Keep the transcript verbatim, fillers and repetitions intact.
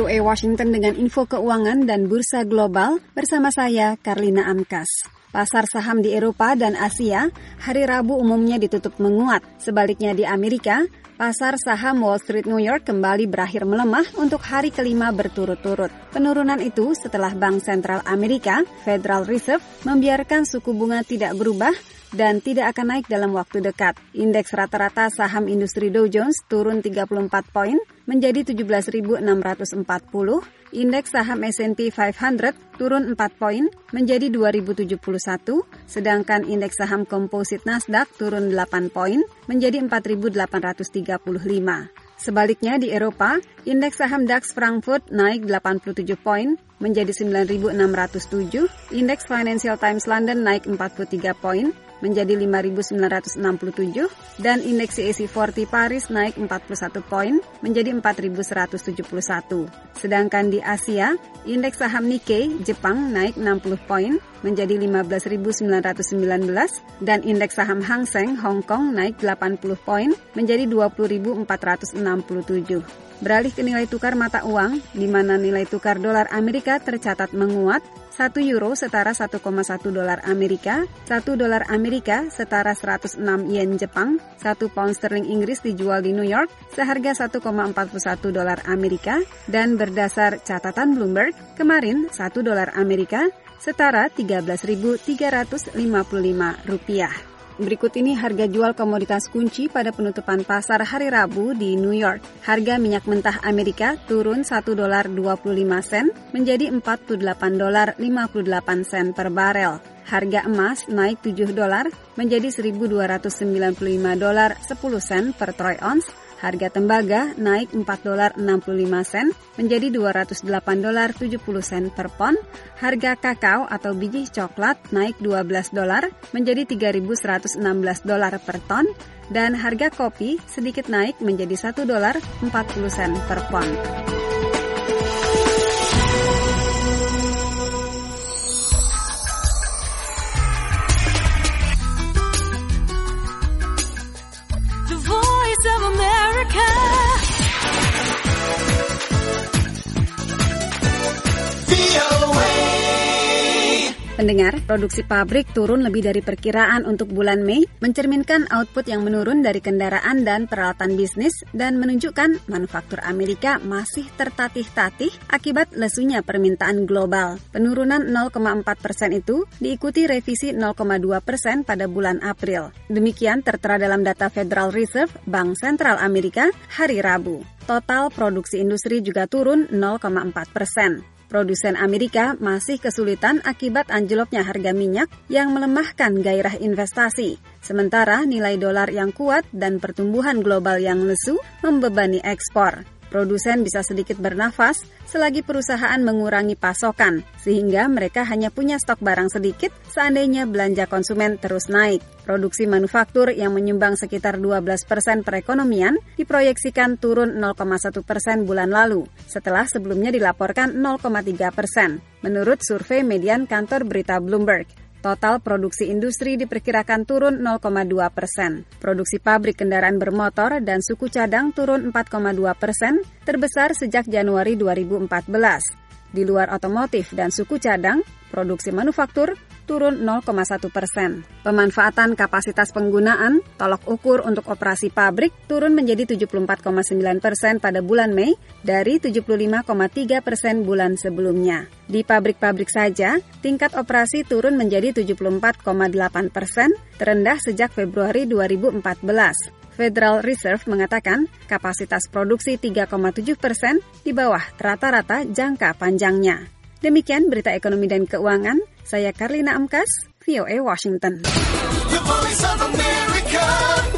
V O A Washington dengan info keuangan dan bursa global bersama saya, Karlina Amkas. Pasar saham di Eropa dan Asia hari Rabu umumnya ditutup menguat. Sebaliknya di Amerika, pasar saham Wall Street New York kembali berakhir melemah untuk hari kelima berturut-turut. Penurunan itu setelah Bank Sentral Amerika, Federal Reserve, membiarkan suku bunga tidak berubah dan tidak akan naik dalam waktu dekat. Indeks rata-rata saham industri Dow Jones turun tiga puluh empat poin menjadi tujuh belas ribu enam ratus empat puluh. Indeks saham S and P lima ratus turun empat poin menjadi dua ribu tujuh puluh satu, sedangkan indeks saham komposit Nasdaq turun delapan poin menjadi empat ribu delapan ratus tiga puluh lima. Sebaliknya di Eropa, indeks saham DAX Frankfurt naik delapan puluh tujuh poin menjadi sembilan ribu enam ratus tujuh, indeks Financial Times London naik empat puluh tiga poin menjadi lima ribu sembilan ratus enam puluh tujuh, dan indeks C A C empat puluh Paris naik empat puluh satu poin menjadi empat ribu seratus tujuh puluh satu. Sedangkan di Asia, indeks saham Nikkei Jepang naik enam puluh poin menjadi lima belas ribu sembilan ratus sembilan belas, dan indeks saham Hang Seng Hong Kong naik delapan puluh poin menjadi dua puluh ribu empat ratus enam puluh tujuh. Beralih ke nilai tukar mata uang, di mana nilai tukar dolar Amerika tercatat menguat, satu euro setara satu koma satu dolar Amerika, satu dolar Amerika setara seratus enam yen Jepang, satu pound sterling Inggris dijual di New York seharga satu koma empat puluh satu dolar Amerika, dan berdasar catatan Bloomberg, kemarin satu dolar Amerika setara tiga belas ribu tiga ratus lima puluh lima rupiah. Berikut ini harga jual komoditas kunci pada penutupan pasar hari Rabu di New York. Harga minyak mentah Amerika turun satu dolar dua puluh lima sen menjadi empat puluh delapan dolar lima puluh delapan sen per barel. Harga emas naik tujuh dolar menjadi seribu dua ratus sembilan puluh lima dolar sepuluh sen per troy ounce. Harga tembaga naik empat dolar enam puluh lima sen menjadi dua ratus delapan dolar tujuh puluh sen per pon. Harga kakao atau biji coklat naik dua belas dolar menjadi tiga ribu seratus enam belas dolar per ton. Dan harga kopi sedikit naik menjadi satu dolar empat puluh sen per pon. Pendengar, produksi pabrik turun lebih dari perkiraan untuk bulan Mei, mencerminkan output yang menurun dari kendaraan dan peralatan bisnis dan menunjukkan manufaktur Amerika masih tertatih-tatih akibat lesunya permintaan global. Penurunan nol koma empat persen itu diikuti revisi nol koma dua persen pada bulan April. Demikian tertera dalam data Federal Reserve, Bank Sentral Amerika, hari Rabu. Total produksi industri juga turun nol koma empat persen. Produsen Amerika masih kesulitan akibat anjloknya harga minyak yang melemahkan gairah investasi. Sementara nilai dolar yang kuat dan pertumbuhan global yang lesu membebani ekspor. Produsen bisa sedikit bernafas selagi perusahaan mengurangi pasokan, sehingga mereka hanya punya stok barang sedikit seandainya belanja konsumen terus naik. Produksi manufaktur yang menyumbang sekitar dua belas persen perekonomian diproyeksikan turun nol koma satu persen bulan lalu, setelah sebelumnya dilaporkan nol koma tiga persen, menurut survei median kantor berita Bloomberg. Total produksi industri diperkirakan turun nol koma dua persen. Produksi pabrik kendaraan bermotor dan suku cadang turun empat koma dua persen, terbesar sejak Januari dua ribu empat belas. Di luar otomotif dan suku cadang, produksi manufaktur turun nol koma satu persen. Pemanfaatan kapasitas penggunaan tolok ukur untuk operasi pabrik turun menjadi tujuh puluh empat koma sembilan persen pada bulan Mei dari tujuh puluh lima koma tiga persen bulan sebelumnya. Di pabrik-pabrik saja, tingkat operasi turun menjadi tujuh puluh empat koma delapan persen, terendah sejak Februari dua ribu empat belas. Federal Reserve mengatakan kapasitas produksi tiga koma tujuh persen di bawah rata-rata jangka panjangnya. Demikian berita ekonomi dan keuangan. Saya Karlina Amkas, V O A Washington. The Voice of America.